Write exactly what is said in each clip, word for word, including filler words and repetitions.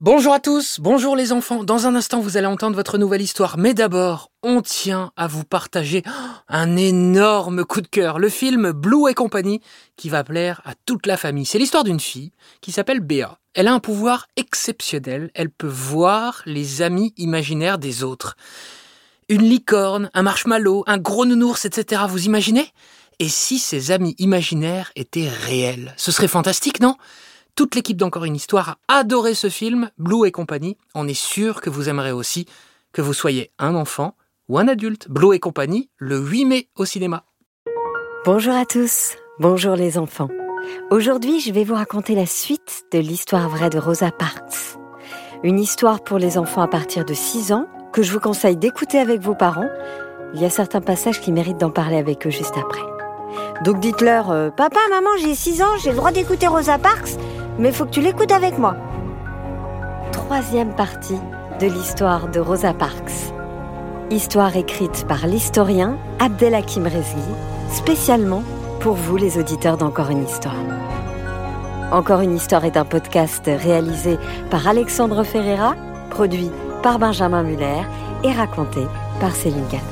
Bonjour à tous, bonjour les enfants. Dans un instant, vous allez entendre votre nouvelle histoire. Mais d'abord, on tient à vous partager un énorme coup de cœur. Le film Blue et compagnie qui va plaire à toute la famille. C'est l'histoire d'une fille qui s'appelle Béa. Elle a un pouvoir exceptionnel. Elle peut voir les amis imaginaires des autres. Une licorne, un marshmallow, un gros nounours, et cetera. Vous imaginez ? Et si ces amis imaginaires étaient réels ? Ce serait fantastique, non ? Toute l'équipe d'Encore une histoire a adoré ce film, Blue et compagnie. On est sûr que vous aimerez aussi, que vous soyez un enfant ou un adulte. Blue et compagnie, le huit mai au cinéma. Bonjour à tous, bonjour les enfants. Aujourd'hui, je vais vous raconter la suite de l'histoire vraie de Rosa Parks. Une histoire pour les enfants à partir de six ans, que je vous conseille d'écouter avec vos parents. Il y a certains passages qui méritent d'en parler avec eux juste après. Donc dites-leur, euh, « Papa, maman, j'ai six ans, j'ai le droit d'écouter Rosa Parks, mais il faut que tu l'écoutes avec moi. » Troisième partie de l'histoire de Rosa Parks. Histoire écrite par l'historien Abdelhakim Rezghi, spécialement pour vous les auditeurs d'Encore une histoire. Encore une histoire est un podcast réalisé par Alexandre Ferreira, produit par Benjamin Muller et raconté par Céline Calvet.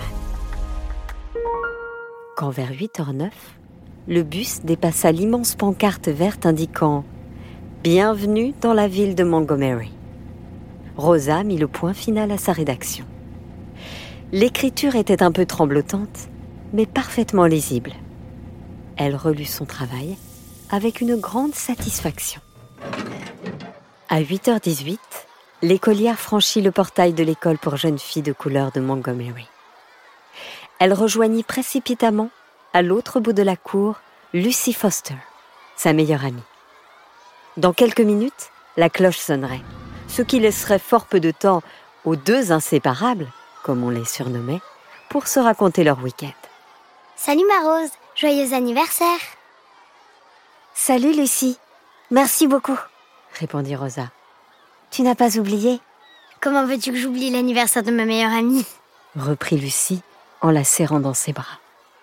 Quand vers huit heures neuf, le bus dépassa l'immense pancarte verte indiquant « Bienvenue dans la ville de Montgomery ». Rosa mit le point final à sa rédaction. L'écriture était un peu tremblotante, mais parfaitement lisible. Elle relut son travail avec une grande satisfaction. À huit heures dix-huit, l'écolière franchit le portail de l'école pour jeunes filles de couleur de Montgomery. Elle rejoignit précipitamment, à l'autre bout de la cour, Lucy Foster, sa meilleure amie. Dans quelques minutes, la cloche sonnerait, ce qui laisserait fort peu de temps aux deux inséparables, comme on les surnommait, pour se raconter leur week-end. « Salut ma Rose, joyeux anniversaire !»« Salut Lucie, merci beaucoup !» répondit Rosa. « Tu n'as pas oublié ?»« Comment veux-tu que j'oublie l'anniversaire de ma meilleure amie ?» reprit Lucie en la serrant dans ses bras.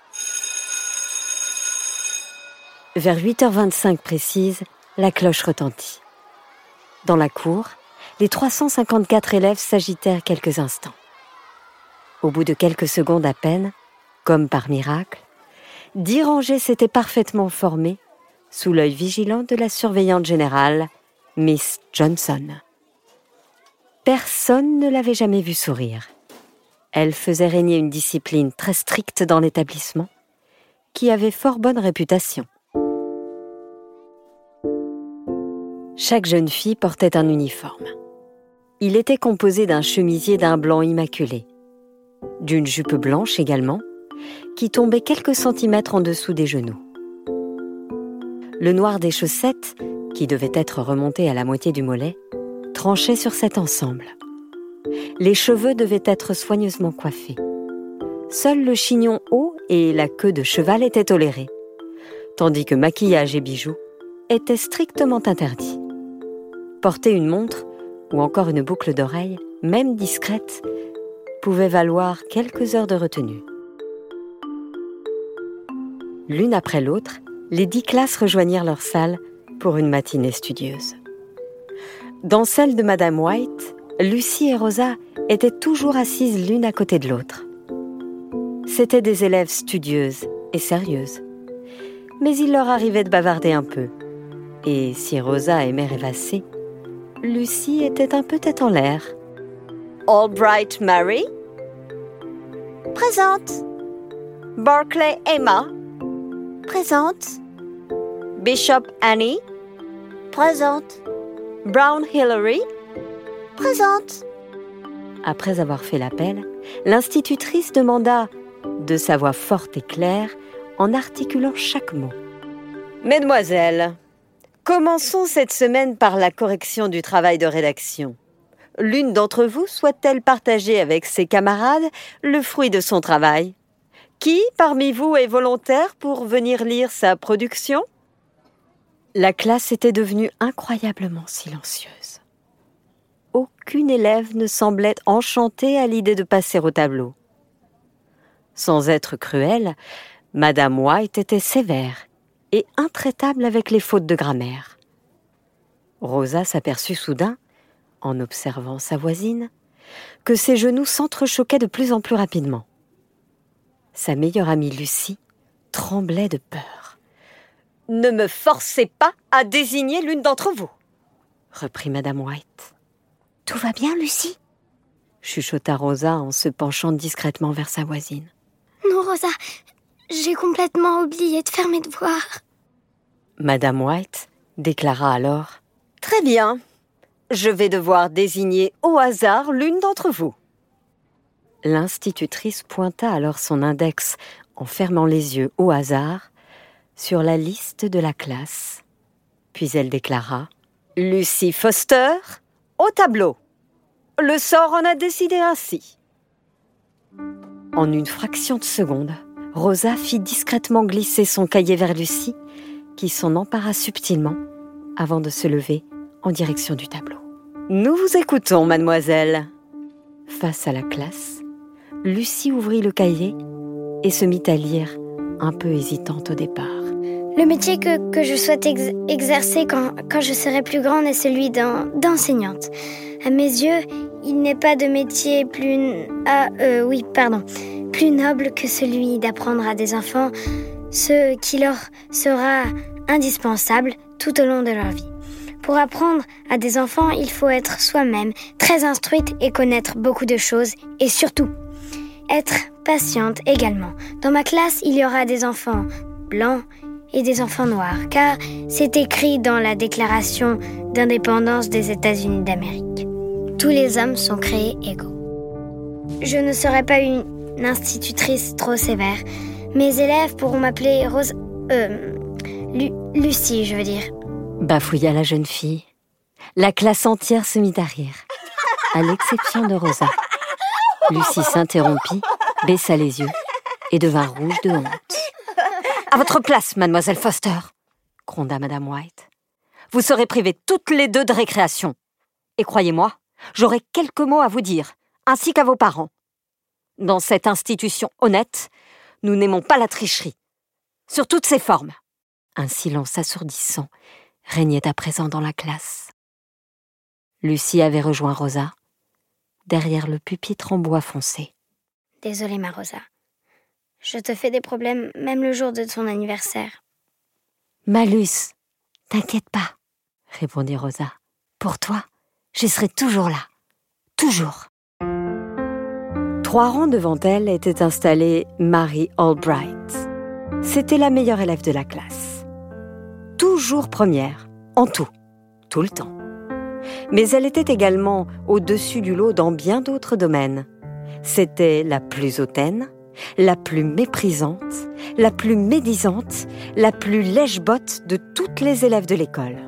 Vers huit heures vingt-cinq précise, la cloche retentit. Dans la cour, les trois cent cinquante-quatre élèves s'agitèrent quelques instants. Au bout de quelques secondes à peine, comme par miracle, dix rangées s'étaient parfaitement formées sous l'œil vigilant de la surveillante générale, Miss Johnson. Personne ne l'avait jamais vue sourire. Elle faisait régner une discipline très stricte dans l'établissement, qui avait fort bonne réputation. Chaque jeune fille portait un uniforme. Il était composé d'un chemisier d'un blanc immaculé, d'une jupe blanche également, qui tombait quelques centimètres en dessous des genoux. Le noir des chaussettes, qui devait être remonté à la moitié du mollet, tranchait sur cet ensemble. Les cheveux devaient être soigneusement coiffés. Seul le chignon haut et la queue de cheval étaient tolérés, tandis que maquillage et bijoux étaient strictement interdits. Porter une montre ou encore une boucle d'oreille, même discrète, pouvait valoir quelques heures de retenue. L'une après l'autre, les dix classes rejoignirent leur salle pour une matinée studieuse. Dans celle de Madame White, Lucie et Rosa étaient toujours assises l'une à côté de l'autre. C'étaient des élèves studieuses et sérieuses, mais il leur arrivait de bavarder un peu. Et si Rosa aimait rêvasser, Lucie était un peu tête en l'air. « Albright Mary ?»« Présente. »« Barclay Emma ?»« Présente. »« Bishop Annie ?»« Présente. »« Brown Hillary ?»« Présente. » Après avoir fait l'appel, l'institutrice demanda, de sa voix forte et claire, en articulant chaque mot. « Mesdemoiselles, commençons cette semaine par la correction du travail de rédaction. L'une d'entre vous souhaite-t-elle partager avec ses camarades le fruit de son travail ? Qui, parmi vous, est volontaire pour venir lire sa production ? » La classe était devenue incroyablement silencieuse. Aucune élève ne semblait enchantée à l'idée de passer au tableau. Sans être cruelle, Madame White était sévère et intraitable avec les fautes de grammaire. Rosa s'aperçut soudain, en observant sa voisine, que ses genoux s'entrechoquaient de plus en plus rapidement. Sa meilleure amie Lucy tremblait de peur. « Ne me forcez pas à désigner l'une d'entre vous !» reprit Madame White. « Tout va bien, Lucy ?» chuchota Rosa en se penchant discrètement vers sa voisine. « Non, Rosa, j'ai complètement oublié de faire mes devoirs. » Madame White déclara alors « Très bien, je vais devoir désigner au hasard l'une d'entre vous. » L'institutrice pointa alors son index en fermant les yeux au hasard sur la liste de la classe. Puis elle déclara « Lucy Foster, au tableau. Le sort en a décidé ainsi. » En une fraction de seconde, Rosa fit discrètement glisser son cahier vers Lucy, qui s'en empara subtilement avant de se lever en direction du tableau. « Nous vous écoutons, mademoiselle. » Face à la classe, Lucy ouvrit le cahier et se mit à lire, un peu hésitante au départ. Le métier que, que je souhaite ex- exercer quand, quand je serai plus grande est celui d'un, d'enseignante. À mes yeux, il n'est pas de métier plus, ah, euh, oui, pardon, plus noble que celui d'apprendre à des enfants ce qui leur sera indispensable tout au long de leur vie. Pour apprendre à des enfants, il faut être soi-même très instruite et connaître beaucoup de choses et surtout, être patiente également. Dans ma classe, il y aura des enfants blancs et des enfants noirs, car c'est écrit dans la Déclaration d'indépendance des États-Unis d'Amérique. Tous les hommes sont créés égaux. Je ne serai pas une institutrice trop sévère. Mes élèves pourront m'appeler Rose... Euh... Lu... Lucie, je veux dire. Bafouilla la jeune fille. La classe entière se mit à rire, à l'exception de Rosa. Lucie s'interrompit, baissa les yeux et devint rouge de honte. « À votre place, mademoiselle Foster !» gronda Madame White. « Vous serez privées toutes les deux de récréation. Et croyez-moi, j'aurai quelques mots à vous dire, ainsi qu'à vos parents. Dans cette institution honnête, nous n'aimons pas la tricherie, sur toutes ses formes. » Un silence assourdissant régnait à présent dans la classe. Lucie avait rejoint Rosa, derrière le pupitre en bois foncé. « Désolée, ma Rosa. Je te fais des problèmes même le jour de ton anniversaire. »« Malus, t'inquiète pas, » répondit Rosa. « Pour toi, je serai toujours là. Toujours. » Trois rangs devant elle était installée Mary Albright. C'était la meilleure élève de la classe. Toujours première, en tout, tout le temps. Mais elle était également au-dessus du lot dans bien d'autres domaines. C'était la plus hautaine, la plus méprisante, la plus médisante, la plus lèche-botte de toutes les élèves de l'école.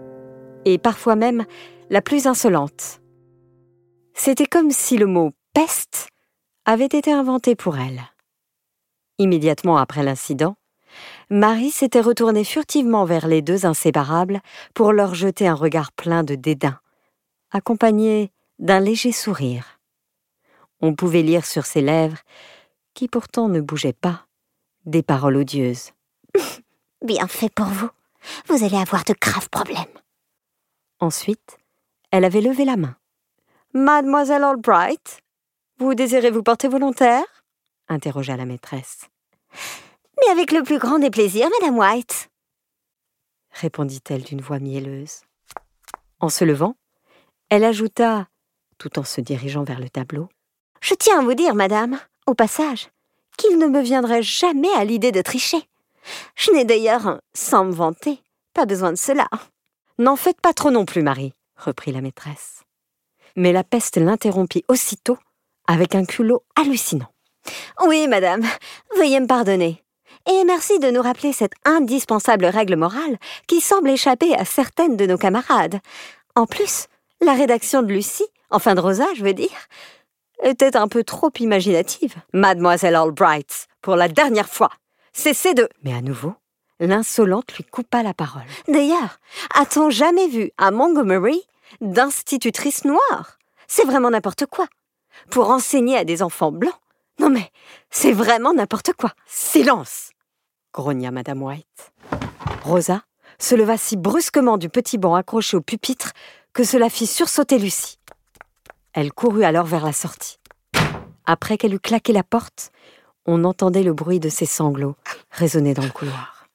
Et parfois même la plus insolente. C'était comme si le mot « peste » avait été inventé pour elle. Immédiatement après l'incident, Marie s'était retournée furtivement vers les deux inséparables pour leur jeter un regard plein de dédain, accompagné d'un léger sourire. On pouvait lire sur ses lèvres, qui pourtant ne bougeaient pas, des paroles odieuses. « Bien fait pour vous. Vous allez avoir de graves problèmes. » Ensuite, elle avait levé la main. « Mademoiselle Albright, vous désirez vous porter volontaire ?» interrogea la maîtresse. « Mais avec le plus grand des plaisirs, Madame White, » répondit-elle d'une voix mielleuse. En se levant, elle ajouta, tout en se dirigeant vers le tableau, « Je tiens à vous dire, madame, au passage, qu'il ne me viendrait jamais à l'idée de tricher. Je n'ai d'ailleurs, sans me vanter, pas besoin de cela. »« N'en faites pas trop non plus, Marie, » reprit la maîtresse. Mais la peste l'interrompit aussitôt avec un culot hallucinant. « Oui, madame, veuillez me pardonner. Et merci de nous rappeler cette indispensable règle morale qui semble échapper à certaines de nos camarades. En plus, la rédaction de Lucie, enfin de Rosa, je veux dire, était un peu trop imaginative. »« Mademoiselle Albright, pour la dernière fois, cessez de... » Mais à nouveau, l'insolente lui coupa la parole. « D'ailleurs, a-t-on jamais vu à Montgomery d'institutrice noire ? C'est vraiment n'importe quoi. Pour enseigner à des enfants blancs. Non mais, c'est vraiment n'importe quoi. »« Silence !» grogna Madame White. Rosa se leva si brusquement du petit banc accroché au pupitre que cela fit sursauter Lucie. Elle courut alors vers la sortie. Après qu'elle eut claqué la porte, on entendait le bruit de ses sanglots résonner dans le couloir.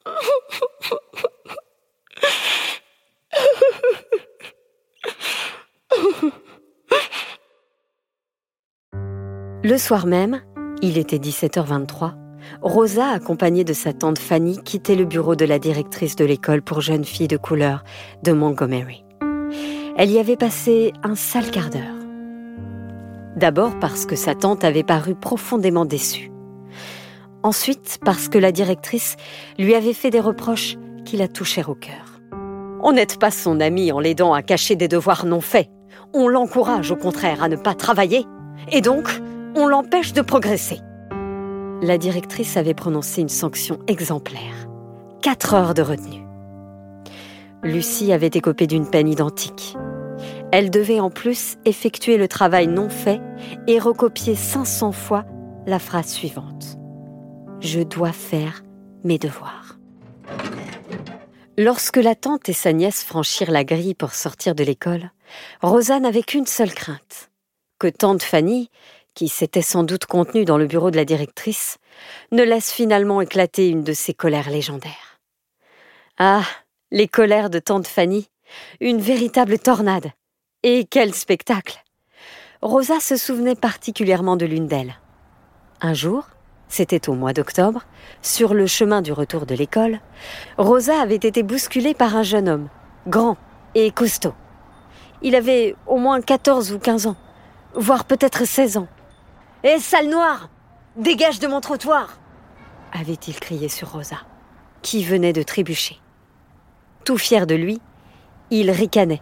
Le soir même, il était dix-sept heures vingt-trois, Rosa, accompagnée de sa tante Fanny, quittait le bureau de la directrice de l'école pour jeunes filles de couleur de Montgomery. Elle y avait passé un sale quart d'heure. D'abord parce que sa tante avait paru profondément déçue. Ensuite parce que la directrice lui avait fait des reproches qui la touchèrent au cœur. On n'aide pas son amie en l'aidant à cacher des devoirs non faits. On l'encourage au contraire à ne pas travailler. Et donc, on l'empêche de progresser. La directrice avait prononcé une sanction exemplaire. Quatre heures de retenue. Lucie avait écopé d'une peine identique. Elle devait en plus effectuer le travail non fait et recopier cinq cents fois la phrase suivante. « Je dois faire mes devoirs ». Lorsque la tante et sa nièce franchirent la grille pour sortir de l'école, Rosa n'avait qu'une seule crainte. Que tante Fanny, qui s'était sans doute contenue dans le bureau de la directrice, ne laisse finalement éclater une de ses colères légendaires. Ah, les colères de tante Fanny, une véritable tornade. Et quel spectacle! Rosa se souvenait particulièrement de l'une d'elles. Un jour, c'était au mois d'octobre, sur le chemin du retour de l'école, Rosa avait été bousculée par un jeune homme, grand et costaud. Il avait au moins quatorze ou quinze ans, voire peut-être seize ans. « Hé, sale noire, dégage de mon trottoir !» avait-il crié sur Rosa, qui venait de trébucher. Tout fier de lui, il ricanait.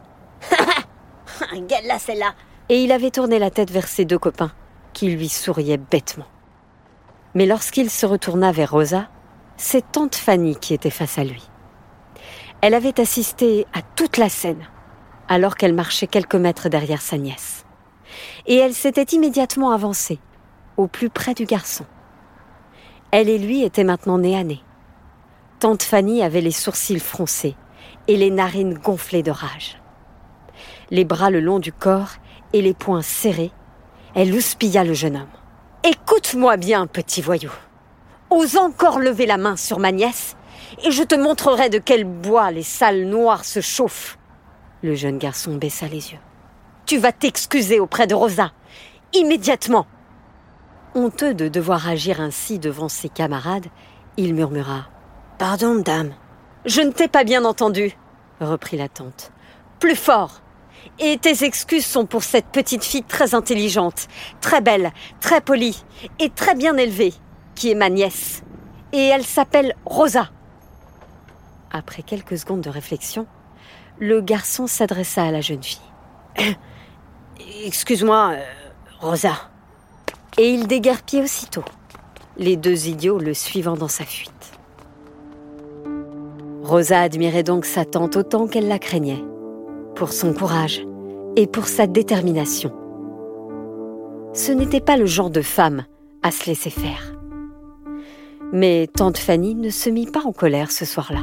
« Regarde-la, celle-là !» Et il avait tourné la tête vers ses deux copains, qui lui souriaient bêtement. Mais lorsqu'il se retourna vers Rosa, c'est tante Fanny qui était face à lui. Elle avait assisté à toute la scène, alors qu'elle marchait quelques mètres derrière sa nièce. Et elle s'était immédiatement avancée, au plus près du garçon. Elle et lui étaient maintenant nez à nez. Tante Fanny avait les sourcils froncés et les narines gonflées de rage. Les bras le long du corps et les poings serrés, elle houspilla le jeune homme. « Écoute-moi bien, petit voyou. Ose encore lever la main sur ma nièce et je te montrerai de quel bois les salles noires se chauffent. » Le jeune garçon baissa les yeux. « Tu vas t'excuser auprès de Rosa, immédiatement. » Honteux de devoir agir ainsi devant ses camarades, il murmura « Pardon, madame. »« Je ne t'ai pas bien entendu, » reprit la tante. « Plus fort. Et tes excuses sont pour cette petite fille très intelligente, très belle, très polie et très bien élevée, qui est ma nièce. Et elle s'appelle Rosa. » Après quelques secondes de réflexion, le garçon s'adressa à la jeune fille. « Excuse-moi, euh, Rosa. » Et il déguerpit aussitôt, les deux idiots le suivant dans sa fuite. Rosa admirait donc sa tante autant qu'elle la craignait, pour son courage et pour sa détermination. Ce n'était pas le genre de femme à se laisser faire. Mais tante Fanny ne se mit pas en colère ce soir-là.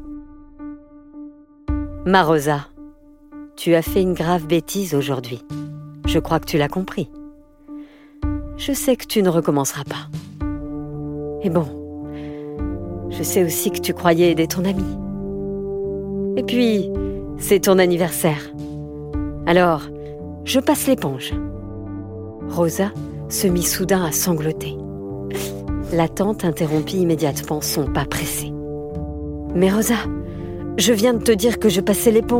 « Ma Rosa, tu as fait une grave bêtise aujourd'hui. Je crois que tu l'as compris. Je sais que tu ne recommenceras pas. Et bon, je sais aussi que tu croyais aider ton ami. Et puis, c'est ton anniversaire. Alors, je passe l'éponge. » Rosa se mit soudain à sangloter. La tante interrompit immédiatement son pas pressé. « Mais Rosa, je viens de te dire que je passais l'éponge. »«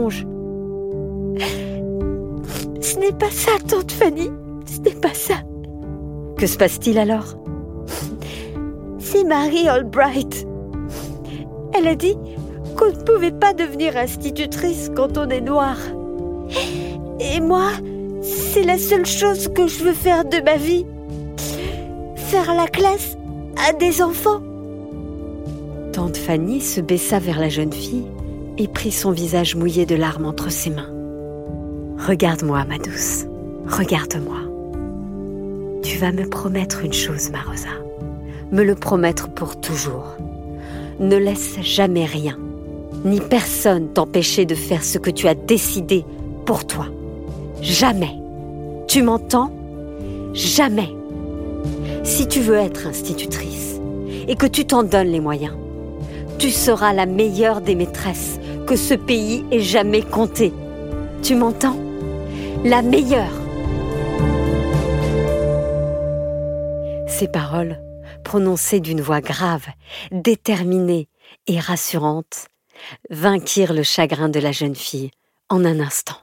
Ce n'est pas ça, tante Fanny, ce n'est pas ça. » « Que se passe-t-il alors ?»« C'est Marie Albright. Elle a dit qu'on ne pouvait pas devenir institutrice quand on est noir. Et moi, c'est la seule chose que je veux faire de ma vie. Faire la classe à des enfants. » Tante Fanny se baissa vers la jeune fille et prit son visage mouillé de larmes entre ses mains. « Regarde-moi, ma douce, regarde-moi. Tu vas me promettre une chose, ma Rosa. Me le promettre pour toujours. Ne laisse jamais rien, ni personne t'empêcher de faire ce que tu as décidé pour toi. Jamais. Tu m'entends ? Jamais. Si tu veux être institutrice et que tu t'en donnes les moyens, tu seras la meilleure des maîtresses que ce pays ait jamais compté. Tu m'entends ? La meilleure. Ces paroles, prononcées d'une voix grave, déterminée et rassurante, vainquirent le chagrin de la jeune fille en un instant.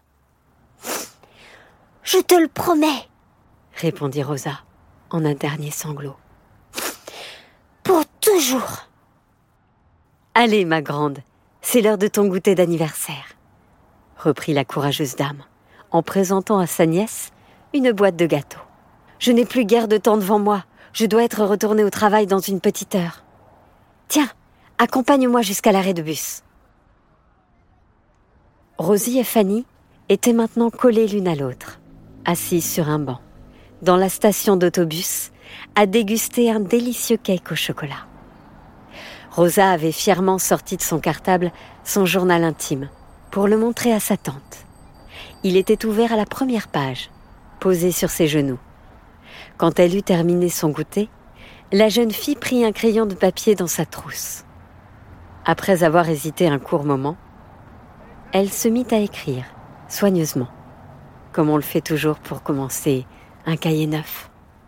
Je te le promets, répondit Rosa en un dernier sanglot. Pour toujours. Allez, ma grande, c'est l'heure de ton goûter d'anniversaire, reprit la courageuse dame, en présentant à sa nièce une boîte de gâteaux. Je n'ai plus guère de temps devant moi, je dois être retournée au travail dans une petite heure. Tiens, accompagne-moi jusqu'à l'arrêt de bus. Rosie et Fanny étaient maintenant collées l'une à l'autre, assises sur un banc, dans la station d'autobus, à déguster un délicieux cake au chocolat. Rosa avait fièrement sorti de son cartable son journal intime pour le montrer à sa tante. Il était ouvert à la première page, posé sur ses genoux. Quand elle eut terminé son goûter, la jeune fille prit un crayon de papier dans sa trousse. Après avoir hésité un court moment, elle se mit à écrire, soigneusement, comme on le fait toujours pour commencer un cahier neuf.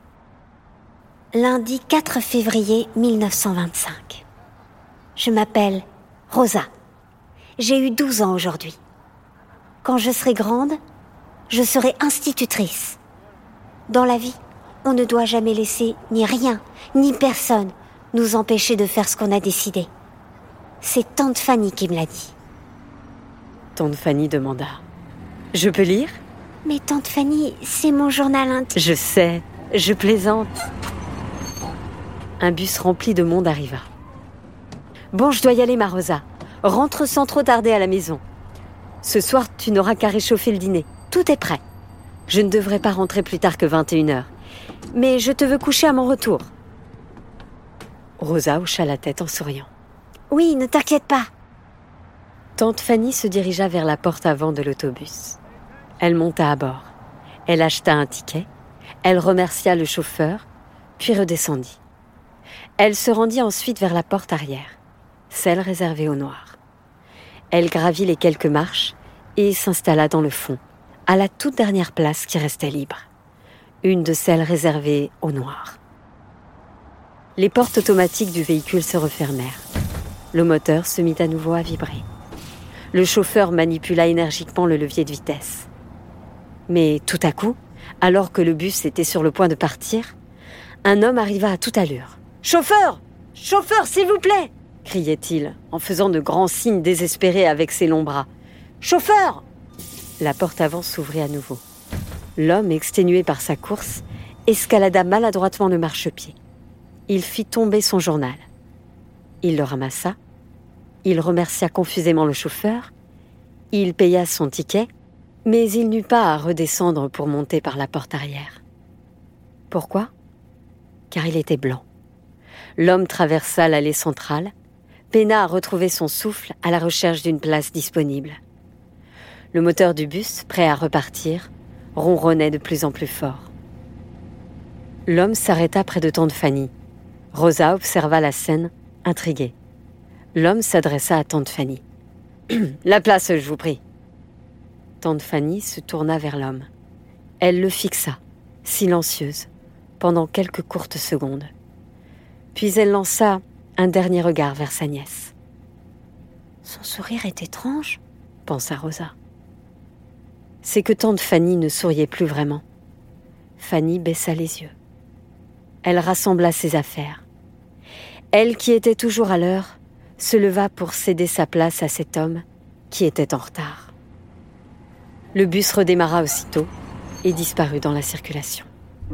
Lundi quatre février mille neuf cent vingt-cinq. Je m'appelle Rosa. J'ai eu douze ans aujourd'hui. Quand je serai grande, je serai institutrice. Dans la vie, on ne doit jamais laisser ni rien, ni personne nous empêcher de faire ce qu'on a décidé. C'est tante Fanny qui me l'a dit. Tante Fanny demanda. Je peux lire ? Mais tante Fanny, c'est mon journal intime. Je sais, je plaisante. Un bus rempli de monde arriva. Bon, je dois y aller, ma Rosa. Rentre sans trop tarder à la maison. Ce soir, tu n'auras qu'à réchauffer le dîner. Tout est prêt. Je ne devrais pas rentrer plus tard que vingt et une heures. Mais je te veux coucher à mon retour. Rosa hocha la tête en souriant. Oui, ne t'inquiète pas. Tante Fanny se dirigea vers la porte avant de l'autobus. Elle monta à bord. Elle acheta un ticket. Elle remercia le chauffeur, puis redescendit. Elle se rendit ensuite vers la porte arrière, celle réservée aux Noirs. Elle gravit les quelques marches et s'installa dans le fond, à la toute dernière place qui restait libre, une de celles réservées aux Noirs. Les portes automatiques du véhicule se refermèrent. Le moteur se mit à nouveau à vibrer. Le chauffeur manipula énergiquement le levier de vitesse. Mais tout à coup, alors que le bus était sur le point de partir, un homme arriva à toute allure. « Chauffeur ! Chauffeur, s'il vous plaît !» criait-il, en faisant de grands signes désespérés avec ses longs bras. « Chauffeur !» La porte avant s'ouvrit à nouveau. L'homme, exténué par sa course, escalada maladroitement le marchepied. Il fit tomber son journal. Il le ramassa. Il remercia confusément le chauffeur. Il paya son ticket, mais il n'eut pas à redescendre pour monter par la porte arrière. Pourquoi ? Car il était blanc. L'homme traversa l'allée centrale, peina à retrouver son souffle à la recherche d'une place disponible. Le moteur du bus, prêt à repartir, ronronnait de plus en plus fort. L'homme s'arrêta près de tante Fanny. Rosa observa la scène, intriguée. L'homme s'adressa à tante Fanny. « La place, je vous prie. » Tante Fanny se tourna vers l'homme. Elle le fixa, silencieuse, pendant quelques courtes secondes. Puis elle lança un dernier regard vers sa nièce. « Son sourire est étrange, » pensa Rosa. C'est que tante Fanny ne souriait plus vraiment. Fanny baissa les yeux. Elle rassembla ses affaires. Elle, qui était toujours à l'heure, se leva pour céder sa place à cet homme qui était en retard. Le bus redémarra aussitôt et disparut dans la circulation.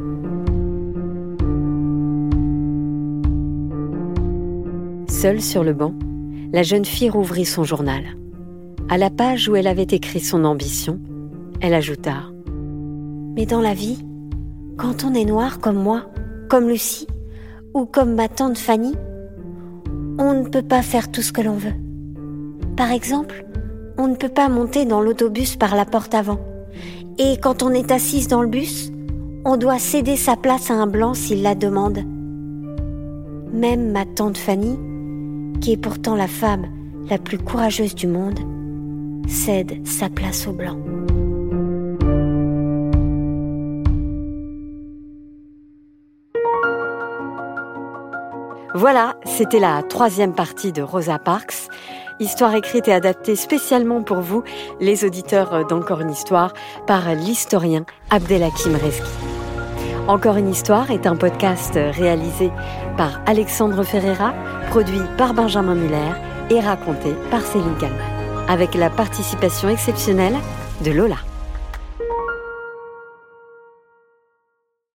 Seule sur le banc, la jeune fille rouvrit son journal. À la page où elle avait écrit son ambition, elle ajouta « Mais dans la vie, quand on est noir comme moi, comme Lucie, ou comme ma tante Fanny, on ne peut pas faire tout ce que l'on veut. Par exemple, on ne peut pas monter dans l'autobus par la porte avant. Et quand on est assise dans le bus, on doit céder sa place à un blanc s'il la demande. Même ma tante Fanny, qui est pourtant la femme la plus courageuse du monde, cède sa place au blanc. Voilà, c'était la troisième partie de Rosa Parks, histoire écrite et adaptée spécialement pour vous, les auditeurs d'Encore une histoire, par l'historien Abdelhakim Rezki. Encore une histoire est un podcast réalisé par Alexandre Ferreira, produit par Benjamin Muller et raconté par Céline Kallmann, avec la participation exceptionnelle de Lola.